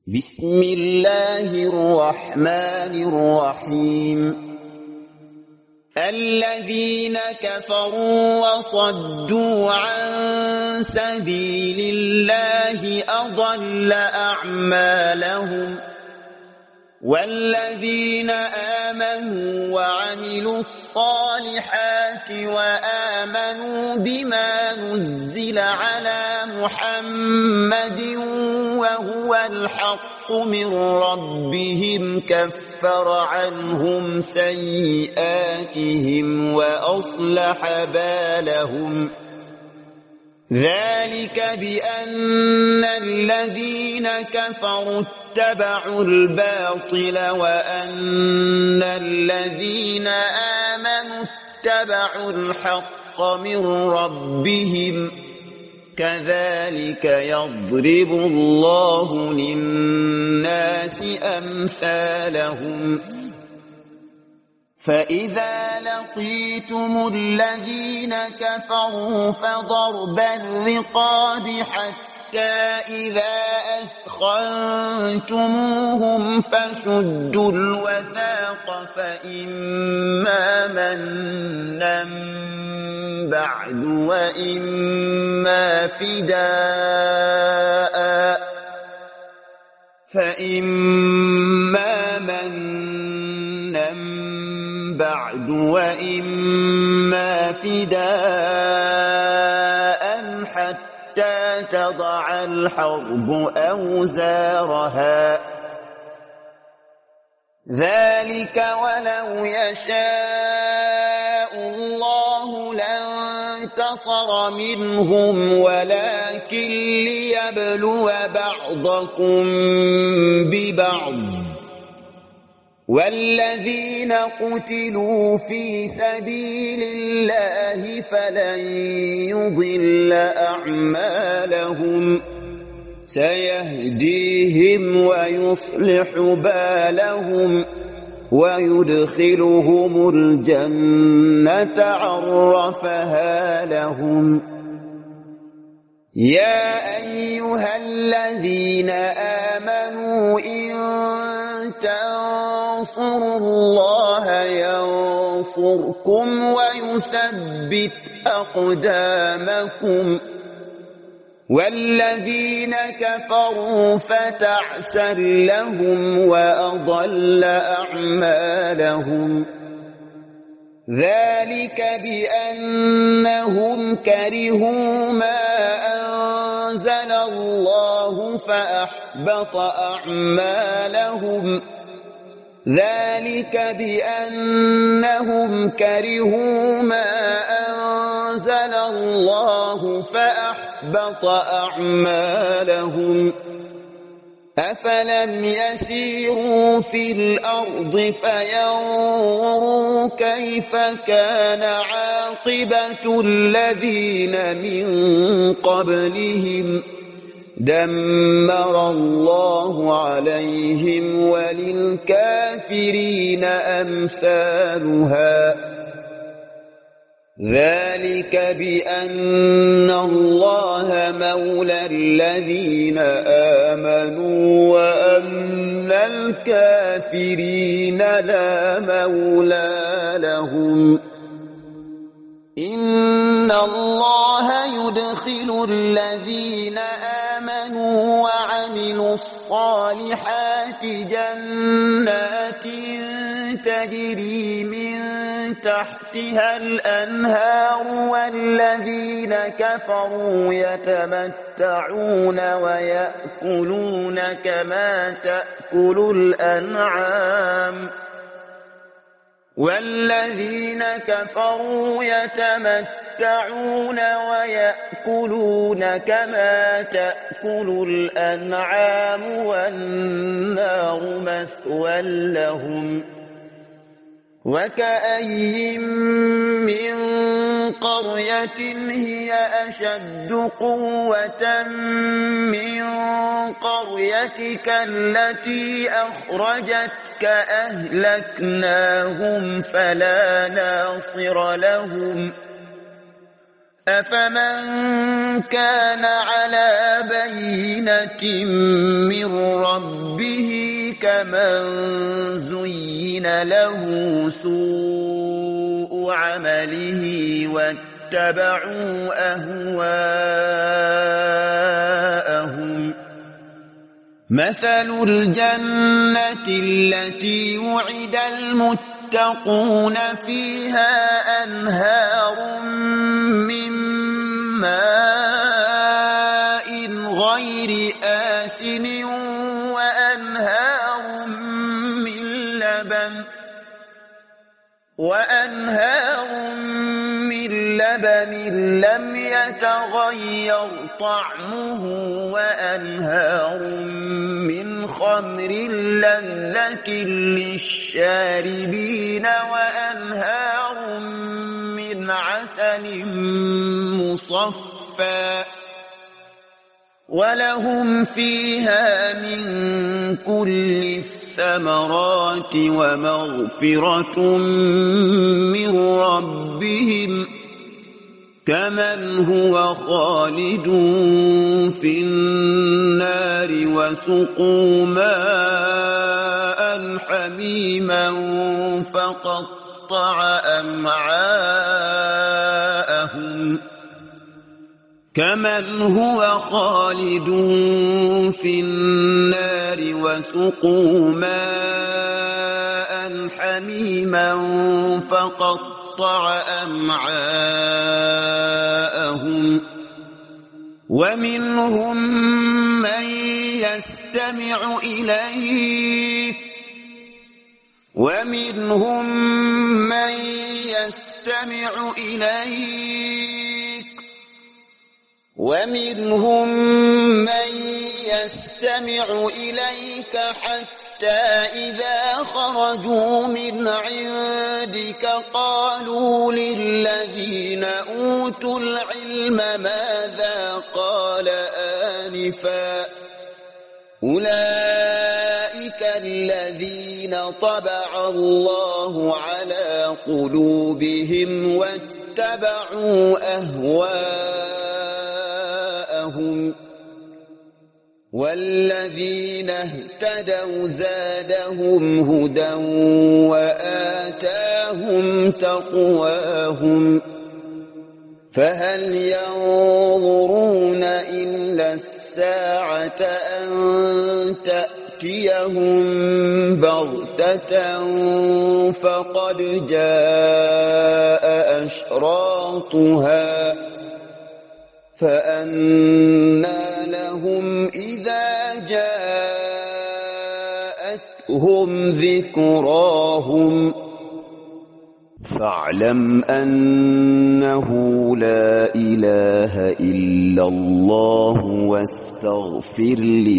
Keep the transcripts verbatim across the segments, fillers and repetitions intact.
بسم الله الرحمن الرحيم الذين كفروا وصدوا عن سبيل الله أضل أعمالهم والذين آمنوا وعملوا الصالحات وآمنوا بما نزل على محمد وهو الحق من ربهم كفر عنهم سيئاتهم وأصلح بالهم ذلك بأن الذين كفروا اتبعوا الباطل وأن الذين آمنوا اتبعوا الحق من ربهم كذلك يضرب الله للناس أمثالهم فإذا لقيتم الذين كفروا فضرب الرقاب حتى إذا أثخنتموهم فشدوا الوثاق فإما منا بعد وإما فداء فإما منا بعد وإما فداء حتى تضع الحرب أوزارها ذلك ولو يشاء الله لانتصر منهم ولكن ليبلو بعضكم ببعض والذين قتلوا في سبيل الله فلن يضل أعمالهم سيهديهم ويصلح بالهم ويدخلهم الجنة عرفها لهم يا أيها الذين آمنوا إن تنصروا الله ينصركم ويثبت أقدامكم والذين كفروا فتعسا لهم وأضل أعمالهم ذلك بأنهم كرهوا ما أنزل الله فأحبط أعمالهم ذلك بأنهم كرهوا ما أنزل الله فأحبط أعمالهم أفلم يسيروا في الأرض فينظروا كيف كان عاقبة الذين من قبلهم دمر الله عليهم وللكافرين أمثالها ذلك بأن الله مولى الذين آمنوا وأن الكافرين لا مولى لهم إن الله يدخل الذين آمنوا وعملوا الصالحات جنات تجري من تحتها الأنهار والذين كفروا يتمتعون ويأكلون كما تأكل الأنعام والذين كفروا يتمتعون ويأكلون كما تأكل الأنعام والنار مثوى لهم وكأي من قرية هي أشد قوة من قريتك التي أخرجتك أهلكناهم فلا ناصر لهم أفمن كان على بينة من ربه كمن زين له سوء عمله واتبعوا أهواءهم مثل الجنة التي وعد المتقون فيها أنهار من ماء غير آسن وأنهار من لبن وأنهار من لبن لم يتغير طعمه وأنهار من خمر لذة للشاربين وأنهار من عسل مصفى ولهم فيها من كل الثمرات ومغفرة من ربهم كمن هو خالد في النار وسقوا ماء حميما فقطع أمعاءهم كمن هو خالد في النار وسقوا ماء حميما فقطع أمعاءهم ومنهم من يستمع إليك ومنهم من يستمع إليك ومنهم من يستمع إليك حتى إذا خرجوا من عندك قالوا للذين أوتوا العلم ماذا قال آنفا أولئك الذين طبع الله على قلوبهم واتبعوا أهواءهم والذين اهتدوا زادهم هدى وآتاهم تقواهم فهل ينظرون إلا الساعة أن تأتيهم بغتة فقد جاء أشراطها فأنى لهم إذا جاءتهم ذكراهم فاعلم أنه لا إله إلا الله واستغفر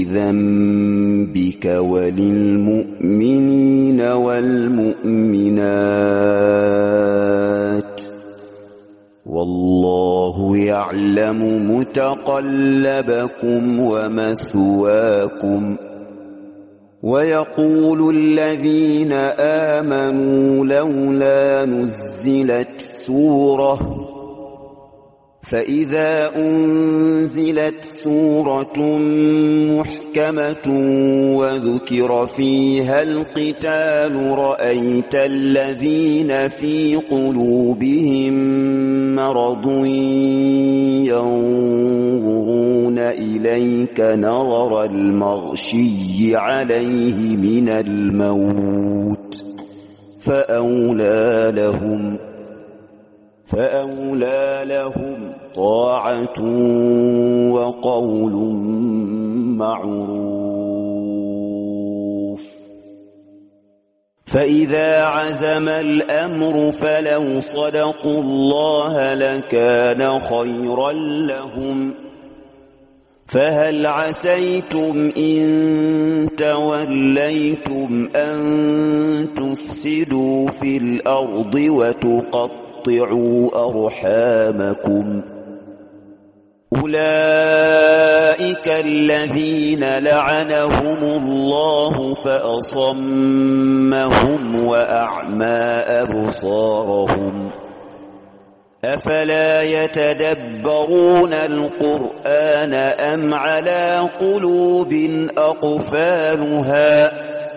لذنبك وللمؤمنين والمؤمنات والله يعلم متقلبكم ومثواكم ويقول الذين آمنوا لولا نزلت سورة فإذا أنزلت سورة محكمة وذكر فيها القتال رأيت الذين في قلوبهم مرض ينظرون إليك نظر المغشي عليه من الموت فأولى لهم فأولى لهم طاعة وقول معروف فإذا عزم الأمر فلو صدقوا الله لكان خيرا لهم فهل عسيتم إن توليتم أن تفسدوا في الأرض وتقطعوا قطعوا أرحامكم أولئك الذين لعنهم الله فأصمهم وأعمى أبصارهم أفلا يتدبرون القرآن أم على قلوب أقفالها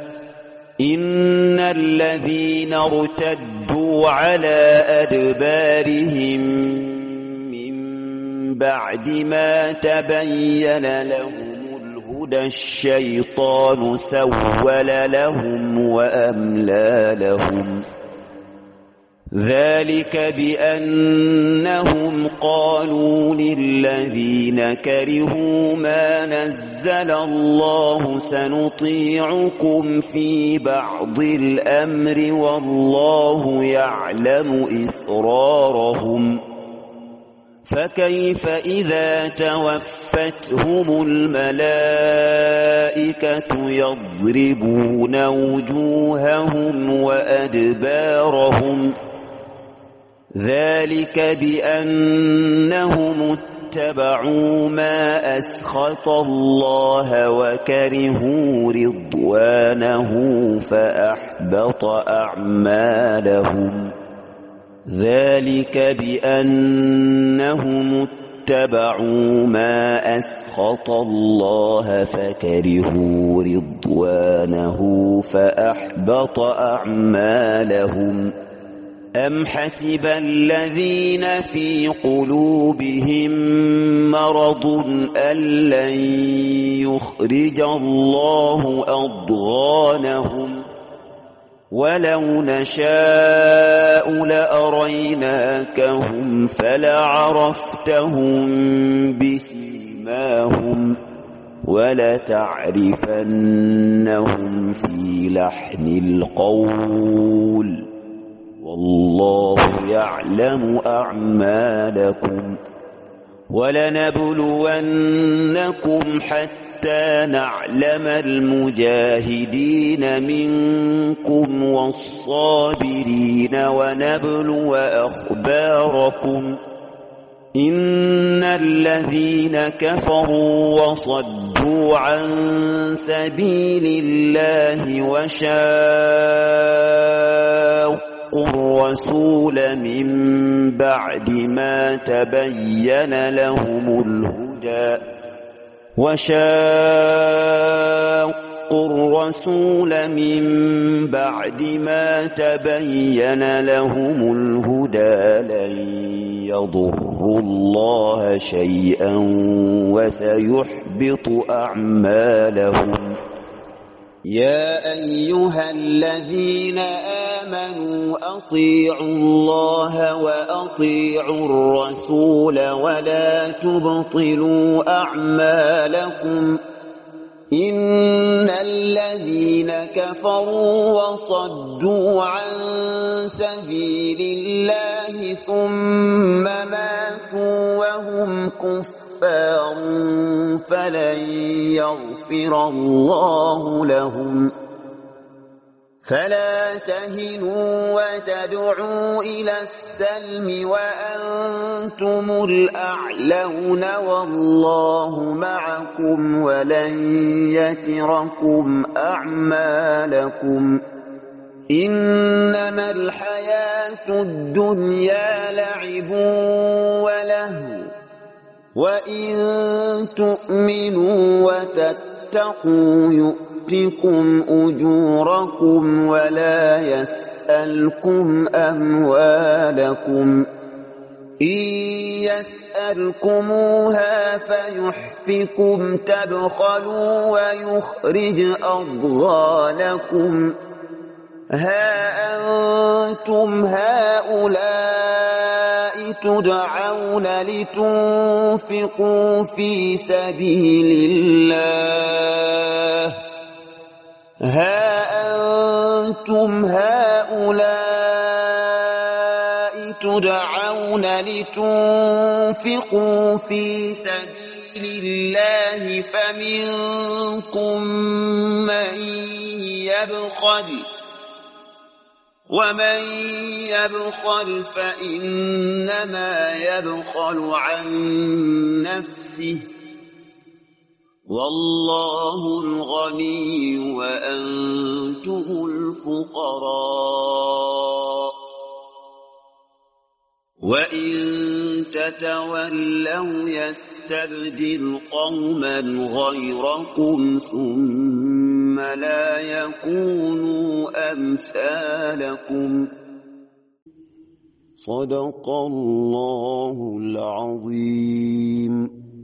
إن الذين ارتدوا على أدبارهم من بعد ما تبين لهم الهدى الشيطان سول لهم وأملى لهم ذلك بأنهم قالوا للذين كرهوا ما نزل الله سنطيعكم في بعض الأمر والله يعلم إسرارهم فكيف إذا توفتهم الملائكة يضربون وجوههم وأدبارهم ذلك بأنهم اتبعوا ما أسخط الله وكرهوا رضوانه فأحبط أعمالهم ذلك بأنهم اتبعوا ما أسخط الله فكرهوا رضوانه فأحبط أعمالهم أم حسب الذين في قلوبهم مرض أن لن يخرج الله أضغانهم ولو نشاء لأريناكهم فلعرفتهم بسيماهم ولتعرفنهم في لحن القول والله يعلم أعمالكم ولنبلونكم حتى نعلم المجاهدين منكم والصابرين ونبلو أخباركم إن الذين كفروا وصدوا عن سبيل الله وشاقوا الرسول من بعد ما تبين لهم الهدى وشاقوا الرسول من بعد ما تبين لهم الهدى لن يضروا الله شيئا وسيحبط أعمالهم يا أيها الذين آمنوا أطيعوا الله وأطيعوا الرسول ولا تبطلوا أعمالكم إن الذين كفروا وصدوا عن سبيل الله ثم ماتوا وهم كفار فلن يغفر الله لهم فلا تهنوا وتدعوا إلى السلم وأنتم الأعلون والله معكم ولن يتركم أعمالكم إنما الحياة الدنيا لعب ولهو وإن تؤمنوا وتتقوا يؤتكم أجوركم ولا يسألكم أموالكم إن يسألكموها فيحفكم تبخلوا ويخرج أضغانكم ها أنتم هؤلاء تدعون لتنفقوا في سبيل الله ها أنتم هؤلاء تدعون لتنفقوا في سبيل الله فمنكم من يبخل ومن يبخل فإنما يبخل عن نفسه والله الغني وأنتم الفقراء وإن تتولوا يستبدل قوما غيركم ثم لا يكونوا أمثالكم. صدق الله العظيم.